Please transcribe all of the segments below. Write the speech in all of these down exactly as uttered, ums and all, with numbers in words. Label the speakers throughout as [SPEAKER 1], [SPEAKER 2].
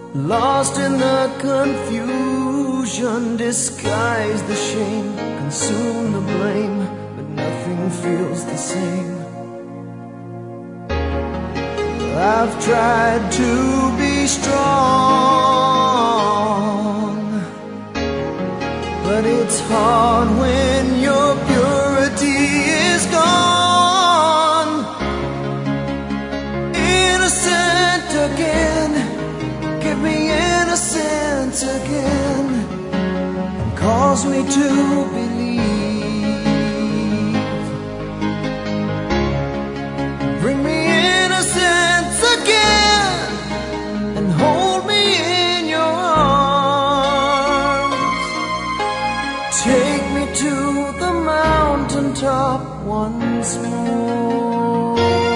[SPEAKER 1] Lost in the confusion, disguise the shame, consume the blame, but nothing feels the same. I've tried to be strong, but it's hard when your purity is gone. Innocent again, give me innocence again, and cause me to believe. Bring me innocence again, and hold me in your arms. Take me to the mountaintop once more.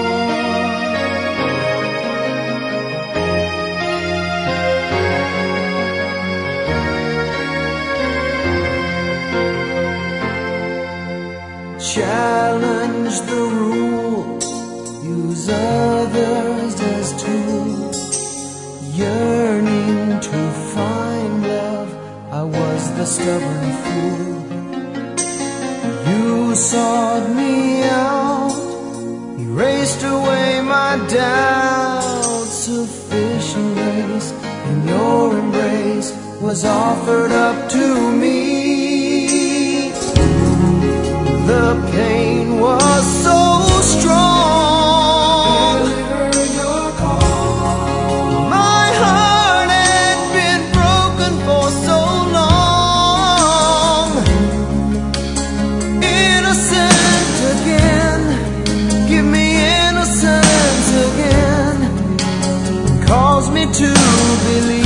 [SPEAKER 1] Challenge the rules, use others as tools. Yearning to find love, I was the stubborn fool. You sought me out, erased away my doubts. Sufficient grace in your embrace was offered up to me. The pain was so strong, my heart had been broken for so long. Innocent again, give me innocence again, cause me to believe.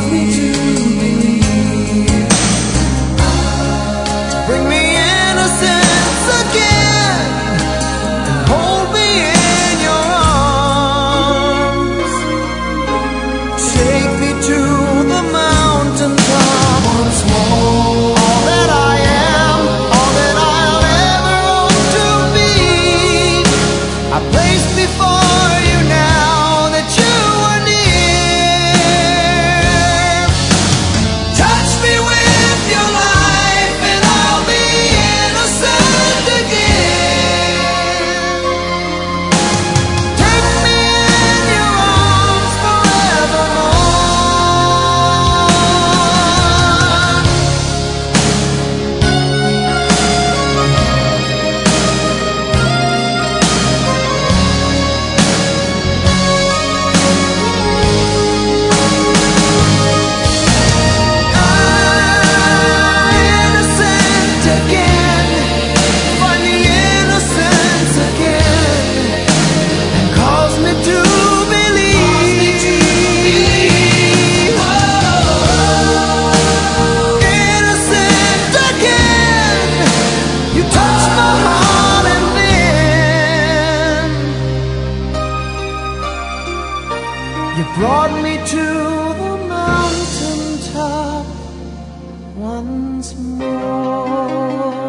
[SPEAKER 1] Bring me innocence again, hold me in your arms. Take me to the mountaintop once more. All that I am, all that I'll ever hope to be, I place before you now that you are near. Touch me with your life and I'll be innocent again. Take me in your arms innocent again, find the innocence again, and cause me to believe. Innocent again, you touch my heart and then you brought me to the mountaintop once more.